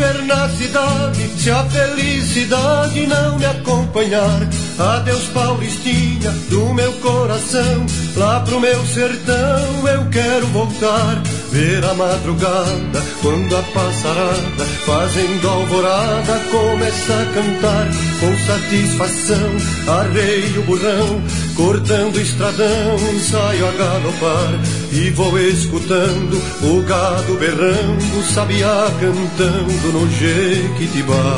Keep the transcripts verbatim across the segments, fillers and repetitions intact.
viver na cidade se a felicidade não me acompanhar? Adeus, Paulistinha, do meu coração, lá pro meu sertão eu quero voltar. Ver a madrugada, quando a passarada, fazendo alvorada, começa a cantar. Com satisfação, arreio o burrão, cortando o estradão, saio a galopar. E vou escutando o gado berrando, o sabiá cantando no Jequitibá.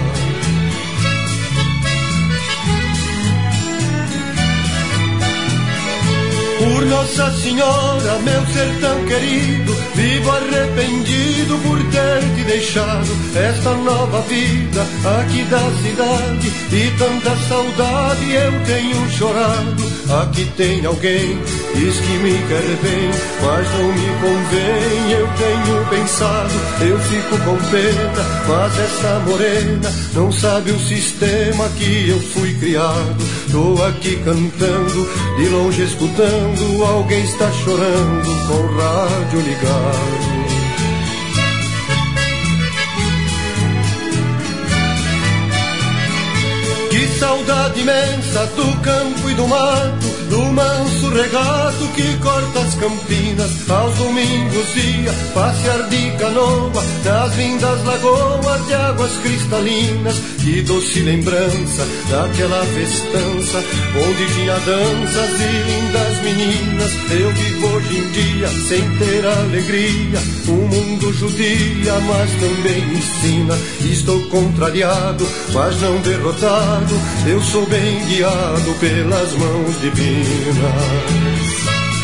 Por Nossa Senhora, meu sertão querido, vivo arrependido por ter te deixado. Esta nova vida aqui da cidade e tanta saudade eu tenho chorado. Aqui tem alguém, diz que me quer bem, mas não me convém, eu tenho pensado. Eu fico com pena, mas essa morena não sabe o sistema que eu fui criado. Tô aqui cantando, de longe escutando, alguém está chorando com o rádio ligado. Que saudade imensa do campo e do mato, do manso regato que corta as campinas. Aos domingos ia passear de canoa nas lindas lagoas de águas cristalinas. Que doce lembrança daquela festança onde tinha danças e lindas meninas. Eu vivo hoje em dia sem ter alegria, o mundo judia mas também ensina. Estou contrariado mas não derrotado, eu sou bem guiado pelas mãos divinas.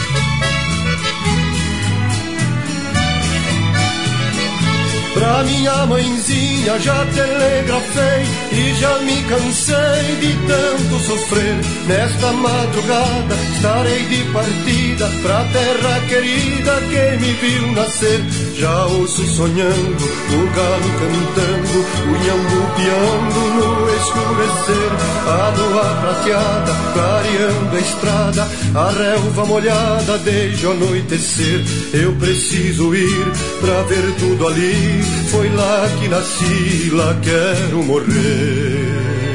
Pra minha mãezinha já telegrafei e já me cansei de tanto sofrer. Nesta madrugada estarei de partida pra terra querida que me viu nascer. Já ouço sonhando, o galo cantando, o nhambu piando no escurecer. A lua prateada clareando a estrada, a relva molhada desde o anoitecer. Eu preciso ir pra ver tudo ali, foi lá que nasci, lá quero morrer.